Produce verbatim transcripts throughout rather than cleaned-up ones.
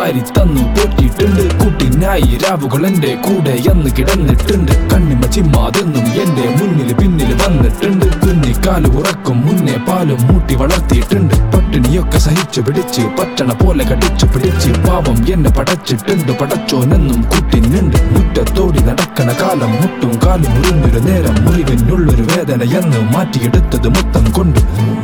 വാരി തന്നു പോറ്റിയിട്ടുണ്ട്. കൂട്ടിനായി രാവുകൾ എന്റെ കൂടെ എന്ന് കിടന്നിട്ടുണ്ട്. കണ്ണിമ ചിമ്മാതെന്നും എന്റെ മുന്നിൽ പിന്നിൽ വന്നിട്ടുണ്ട്. കുഞ്ഞിക്കാല് ഉറക്കും മുന്നേ പാലും മൂട്ടി വളർത്തിയിട്ടുണ്ട്. പട്ടിണിയൊക്കെ സഹിച്ചു പിടിച്ച് പറ്റണ പോലെ കടിച്ചു പിടിച്ച് പാവം എന്നെ പടച്ചിട്ടുണ്ട്. പടച്ചോനെന്നും കൂട്ടിനുണ്ട്. മുറ്റത്തോടി നടക്കണ കാലം മുട്ടും കാലും മുറിഞ്ഞൊരു നേരം മുറിവിനുള്ളൊരു വേദന എന്ന് മാറ്റിയെടുത്തത് മൊത്തം കൊണ്ട്.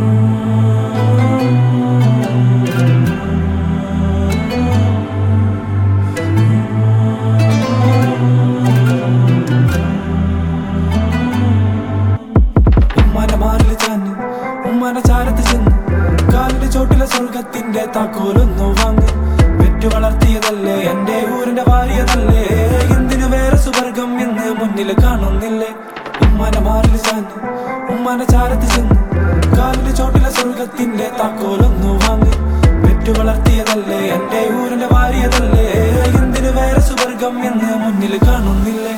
ഉമ്മാനെ ചാരത്ത് ചെന്ന് കാലിന്റെ ചോട്ടിലെ സ്വർഗത്തിന്റെ താക്കോലൊന്നു വാങ്ങി. പെറ്റു വളർത്തിയതല്ലേ എന്റെ ഊരിന്റെ വാരിയതല്ലേ, എന്തിനു വേറെ സുവർഗം എന്ന് മുന്നിൽ കാണുന്നില്ലേ. ഉമ്മാനെ മാറിൽ ചാഞ്ഞ് ഉമ്മാനെ ചാരത്ത് ചെന്ന് കാലിന്റെ ചോട്ടിലെ സ്വർഗത്തിന്റെ താക്കോലൊന്നു വാങ്ങി. പെറ്റു വളർത്തിയതല്ലേ എന്റെ ഊരിന്റെ വാരിയതല്ലേ, എന്തിനു വേറെ സുവർഗം എന്ന് മുന്നിൽ കാണുന്നില്ലേ.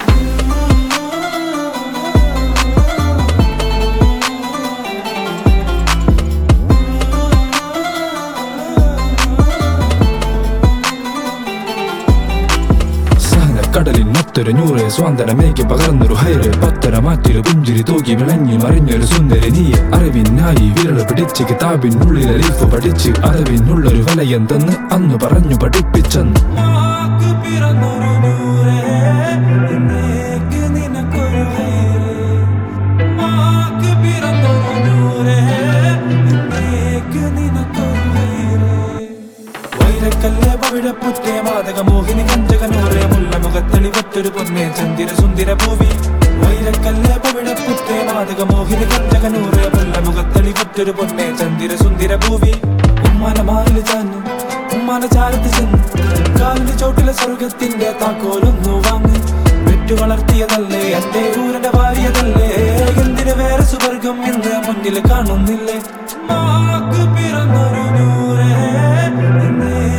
കടലിനൊത്തൊരു നൂറ് സ്വാന്തനമേക്ക് പകർന്നൊരു ഹൈറ്. പത്തര മാറ്റൊരു പുഞ്ചിരി തൂക്കി വിളങ്ങി മറിഞ്ഞൊരു സുന്ദരി നീയെ. അറിവിനായി വിരൽ പിടിച്ച് കിതാബിനുള്ളിൽ അരീഫ് പഠിച്ച് അറിവിനുള്ളൊരു വലയെന്തെന്ന് അന്ന് പറഞ്ഞു പഠിപ്പിച്ചെന്ന്. വൈരക്കല്ലേ പവിഴപ്പുറ്റേ മാതകമോഹിനി കഞ്ചകനൂറേ മുല്ലമുഖത്തെളിവറ്റൊരു പൊന്നേ ചന്ദിര സുന്ദര ഭൂവി. വൈരക്കല്ലേ പവിഴപ്പുറ്റേ മാതകമോഹിനി കഞ്ചകനൂറേ മുല്ലമുഖത്തെളിവറ്റൊരു പൊന്നേ ചന്ദിര സുന്ദര ഭൂവി. ഉമ്മാനെ മാറിൽ ചാഞ്ഞു ഉമ്മാനെ ചാരത്ത് ചെന്ന് കാലിന്റെ ചോട്ടിലെ സ്വർഗത്തിന്റെ താക്കോലൊന്നു വാങ്ങി. പെറ്റു വളർത്തിയതല്ലേ എന്റെ ഊരിന്റെ വാരിയതല്ലേ, എന്തിനു വേറെ സുവർഗം എന്ന് മുന്നിൽ കാണുന്നില്ലേ. പിറന്നൊരു നൂറേ